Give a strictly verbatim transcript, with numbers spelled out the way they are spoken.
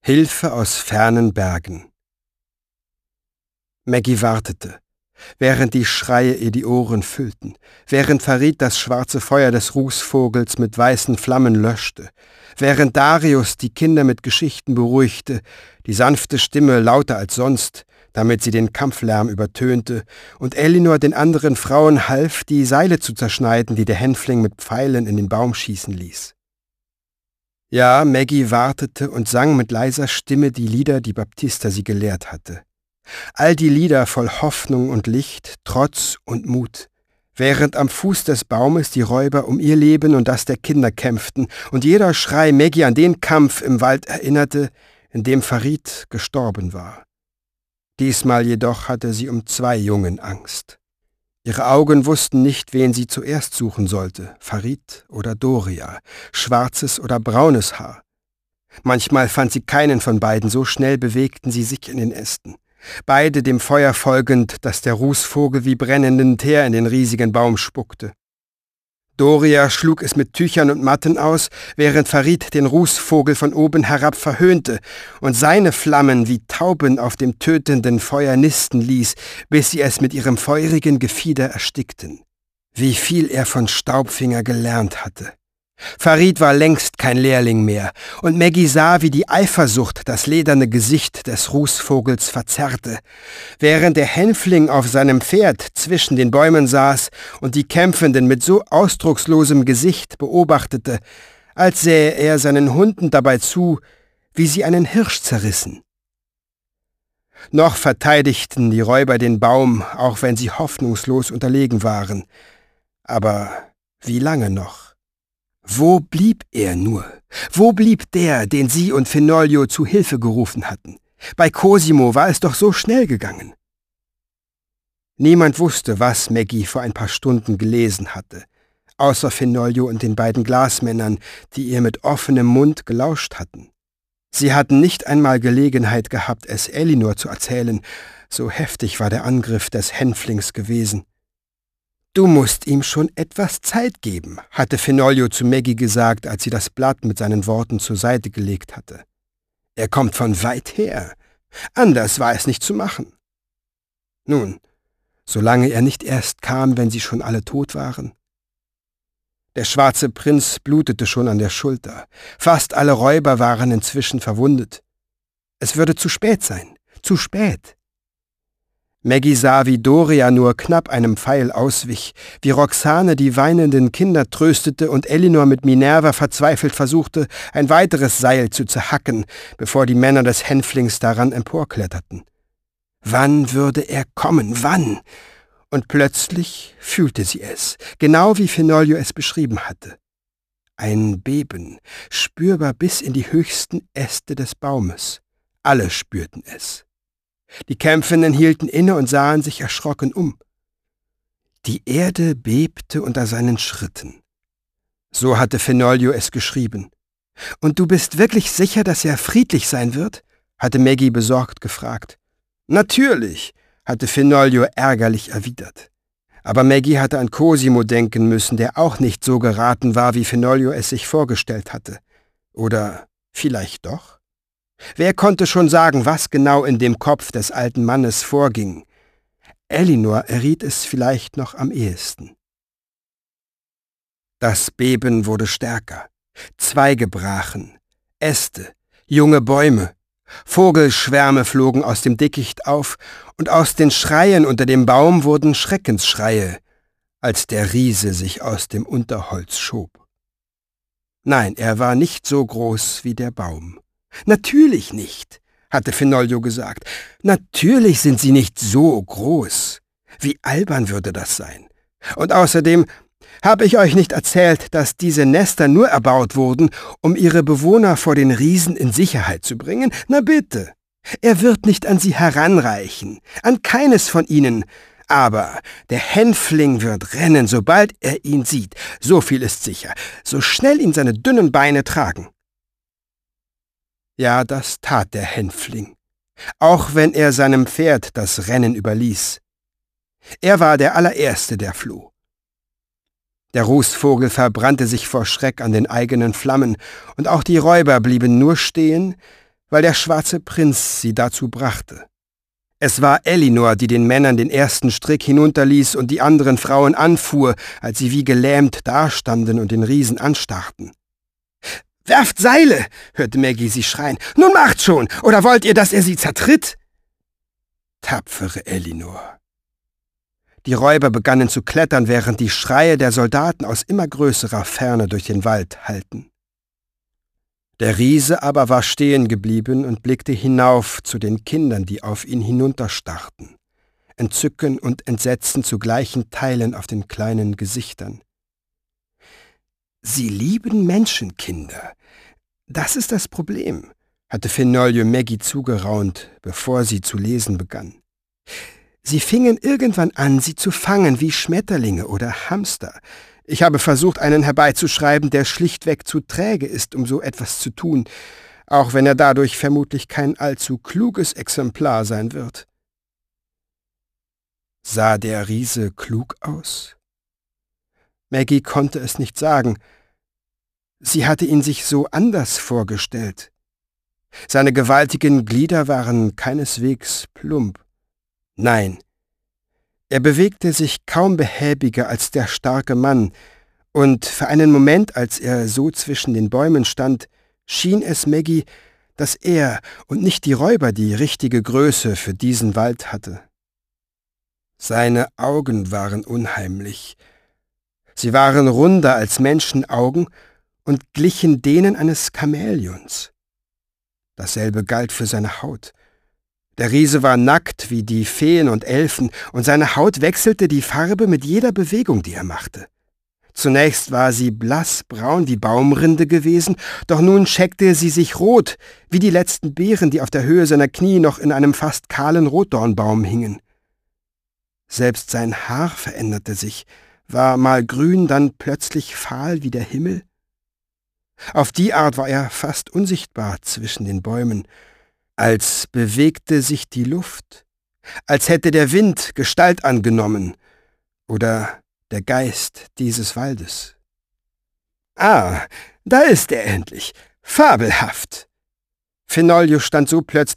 Hilfe aus fernen Bergen. Maggie wartete, während die Schreie ihr die Ohren füllten, während Farid das schwarze Feuer des Rußvogels mit weißen Flammen löschte, während Darius die Kinder mit Geschichten beruhigte, die sanfte Stimme lauter als sonst, damit sie den Kampflärm übertönte, und Elinor den anderen Frauen half, die Seile zu zerschneiden, die der Hänfling mit Pfeilen in den Baum schießen ließ. Ja, Maggie wartete und sang mit leiser Stimme die Lieder, die Baptista sie gelehrt hatte. All die Lieder voll Hoffnung und Licht, Trotz und Mut, während am Fuß des Baumes die Räuber um ihr Leben und das der Kinder kämpften und jeder Schrei Maggie an den Kampf im Wald erinnerte, in dem Farid gestorben war. Diesmal jedoch hatte sie um zwei Jungen Angst. Ihre Augen wussten nicht, wen sie zuerst suchen sollte, Farid oder Doria, schwarzes oder braunes Haar. Manchmal fand sie keinen von beiden, so schnell bewegten sie sich in den Ästen. Beide dem Feuer folgend, das der Rußvogel wie brennenden Teer in den riesigen Baum spuckte. Doria schlug es mit Tüchern und Matten aus, während Farid den Rußvogel von oben herab verhöhnte und seine Flammen wie Tauben auf dem tötenden Feuer nisten ließ, bis sie es mit ihrem feurigen Gefieder erstickten. Wie viel er von Staubfinger gelernt hatte. Farid war längst kein Lehrling mehr, und Maggie sah, wie die Eifersucht das lederne Gesicht des Rußvogels verzerrte, während der Hänfling auf seinem Pferd zwischen den Bäumen saß und die Kämpfenden mit so ausdruckslosem Gesicht beobachtete, als sähe er seinen Hunden dabei zu, wie sie einen Hirsch zerrissen. Noch verteidigten die Räuber den Baum, auch wenn sie hoffnungslos unterlegen waren. Aber wie lange noch? Wo blieb er nur? Wo blieb der, den sie und Fenoglio zu Hilfe gerufen hatten? Bei Cosimo war es doch so schnell gegangen. Niemand wusste, was Maggie vor ein paar Stunden gelesen hatte, außer Fenoglio und den beiden Glasmännern, die ihr mit offenem Mund gelauscht hatten. Sie hatten nicht einmal Gelegenheit gehabt, es Elinor zu erzählen, so heftig war der Angriff des Hänflings gewesen. »Du musst ihm schon etwas Zeit geben«, hatte Fenoglio zu Maggie gesagt, als sie das Blatt mit seinen Worten zur Seite gelegt hatte. »Er kommt von weit her. Anders war es nicht zu machen.« Nun, solange er nicht erst kam, wenn sie schon alle tot waren. Der schwarze Prinz blutete schon an der Schulter. Fast alle Räuber waren inzwischen verwundet. Es würde zu spät sein. Zu spät. Maggie sah, wie Doria nur knapp einem Pfeil auswich, wie Roxane die weinenden Kinder tröstete und Elinor mit Minerva verzweifelt versuchte, ein weiteres Seil zu zerhacken, bevor die Männer des Hänflings daran emporkletterten. Wann würde er kommen? Wann? Und plötzlich fühlte sie es, genau wie Fenoglio es beschrieben hatte. Ein Beben, spürbar bis in die höchsten Äste des Baumes. Alle spürten es. Die Kämpfenden hielten inne und sahen sich erschrocken um. Die Erde bebte unter seinen Schritten. So hatte Fenoglio es geschrieben. »Und du bist wirklich sicher, dass er friedlich sein wird?« hatte Maggie besorgt gefragt. »Natürlich«, hatte Fenoglio ärgerlich erwidert. Aber Maggie hatte an Cosimo denken müssen, der auch nicht so geraten war, wie Fenoglio es sich vorgestellt hatte. Oder vielleicht doch? Wer konnte schon sagen, was genau in dem Kopf des alten Mannes vorging? Elinor erriet es vielleicht noch am ehesten. Das Beben wurde stärker. Zweige brachen, Äste, junge Bäume, Vogelschwärme flogen aus dem Dickicht auf, und aus den Schreien unter dem Baum wurden Schreckensschreie, als der Riese sich aus dem Unterholz schob. Nein, er war nicht so groß wie der Baum. »Natürlich nicht«, hatte Fenoglio gesagt. »Natürlich sind sie nicht so groß. Wie albern würde das sein? Und außerdem habe ich euch nicht erzählt, dass diese Nester nur erbaut wurden, um ihre Bewohner vor den Riesen in Sicherheit zu bringen? Na bitte, er wird nicht an sie heranreichen, an keines von ihnen. Aber der Hänfling wird rennen, sobald er ihn sieht. So viel ist sicher, so schnell ihn seine dünnen Beine tragen.« Ja, das tat der Hänfling, auch wenn er seinem Pferd das Rennen überließ. Er war der allererste, der floh. Der Rußvogel verbrannte sich vor Schreck an den eigenen Flammen, und auch die Räuber blieben nur stehen, weil der schwarze Prinz sie dazu brachte. Es war Elinor, die den Männern den ersten Strick hinunterließ und die anderen Frauen anfuhr, als sie wie gelähmt dastanden und den Riesen anstarrten. »Werft Seile«, hörte Maggie sie schreien. »Nun macht schon, oder wollt ihr, dass er sie zertritt?« Tapfere Elinor. Die Räuber begannen zu klettern, während die Schreie der Soldaten aus immer größerer Ferne durch den Wald hallten. Der Riese aber war stehen geblieben und blickte hinauf zu den Kindern, die auf ihn hinunterstarrten. Entzücken und Entsetzen zu gleichen Teilen auf den kleinen Gesichtern. »Sie lieben Menschenkinder. Das ist das Problem«, hatte Fenolio Maggie zugeraunt, bevor sie zu lesen begann. »Sie fingen irgendwann an, sie zu fangen wie Schmetterlinge oder Hamster. Ich habe versucht, einen herbeizuschreiben, der schlichtweg zu träge ist, um so etwas zu tun, auch wenn er dadurch vermutlich kein allzu kluges Exemplar sein wird.« Sah der Riese klug aus? Maggie konnte es nicht sagen. Sie hatte ihn sich so anders vorgestellt. Seine gewaltigen Glieder waren keineswegs plump. Nein, er bewegte sich kaum behäbiger als der starke Mann, und für einen Moment, als er so zwischen den Bäumen stand, schien es Maggie, dass er und nicht die Räuber die richtige Größe für diesen Wald hatte. Seine Augen waren unheimlich. Sie waren runder als Menschenaugen und glichen denen eines Chamäleons. Dasselbe galt für seine Haut. Der Riese war nackt wie die Feen und Elfen, und seine Haut wechselte die Farbe mit jeder Bewegung, die er machte. Zunächst war sie blassbraun wie Baumrinde gewesen, doch nun scheckte sie sich rot, wie die letzten Beeren, die auf der Höhe seiner Knie noch in einem fast kahlen Rotdornbaum hingen. Selbst sein Haar veränderte sich, war mal grün, dann plötzlich fahl wie der Himmel. Auf die Art war er fast unsichtbar zwischen den Bäumen, als bewegte sich die Luft, als hätte der Wind Gestalt angenommen oder der Geist dieses Waldes. »Ah, da ist er endlich! Fabelhaft!« Fenolio stand so plötzlich